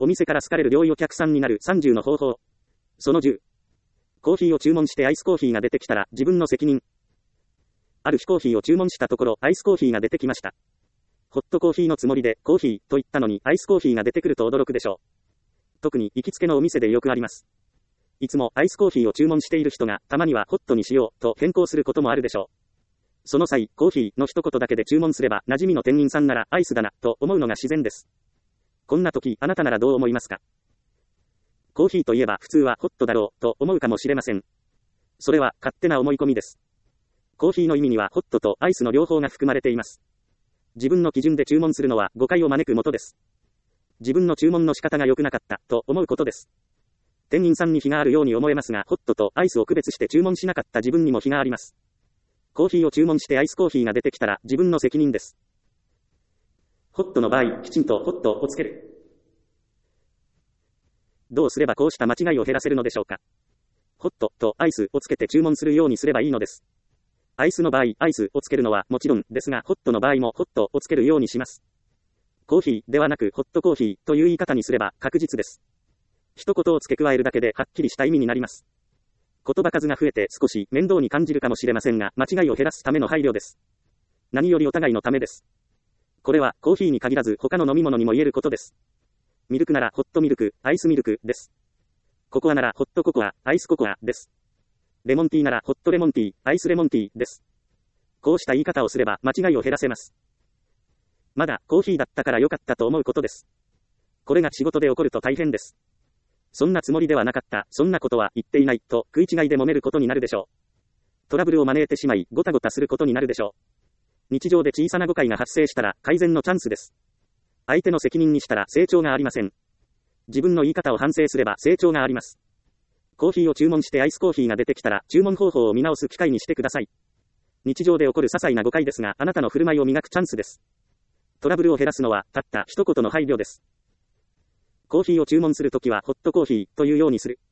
お店から好かれる良いお客さんになる30の方法。その10。コーヒーを注文してアイスコーヒーが出てきたら自分の責任。ある日コーヒーを注文したところアイスコーヒーが出てきました。ホットコーヒーのつもりでコーヒーと言ったのにアイスコーヒーが出てくると驚くでしょう。特に行きつけのお店でよくあります。いつもアイスコーヒーを注文している人がたまにはホットにしようと変更することもあるでしょう。その際、コーヒーの一言だけで注文すれば馴染みの店員さんならアイスだなと思うのが自然です。こんな時あなたならどう思いますか？コーヒーといえば普通はホットだろうと思うかもしれません。それは勝手な思い込みです。コーヒーの意味にはホットとアイスの両方が含まれています。自分の基準で注文するのは誤解を招くもとです。自分の注文の仕方が良くなかったと思うことです。店員さんに非があるように思えますが、ホットとアイスを区別して注文しなかった自分にも非があります。コーヒーを注文してアイスコーヒーが出てきたら自分の責任です。ホットの場合、きちんとホットをつける。どうすればこうした間違いを減らせるのでしょうか。ホットとアイスをつけて注文するようにすればいいのです。アイスの場合、アイスをつけるのはもちろんですが、ホットの場合もホットをつけるようにします。コーヒーではなくホットコーヒーという言い方にすれば確実です。一言を付け加えるだけではっきりした意味になります。言葉数が増えて少し面倒に感じるかもしれませんが、間違いを減らすための配慮です。何よりお互いのためです。これはコーヒーに限らず他の飲み物にも言えることです。ミルクならホットミルク、アイスミルクです。ココアならホットココア、アイスココアです。レモンティーならホットレモンティー、アイスレモンティーです。こうした言い方をすれば間違いを減らせます。まだコーヒーだったから良かったと思うことです。これが仕事で起こると大変です。そんなつもりではなかった、そんなことは言っていないと食い違いで揉めることになるでしょう。トラブルを招いてしまいごたごたすることになるでしょう。日常で小さな誤解が発生したら改善のチャンスです。相手の責任にしたら成長がありません。自分の言い方を反省すれば成長があります。コーヒーを注文してアイスコーヒーが出てきたら注文方法を見直す機会にしてください。日常で起こる些細な誤解ですが、あなたの振る舞いを磨くチャンスです。トラブルを減らすのはたった一言の配慮です。コーヒーを注文するときはホットコーヒーというようにする。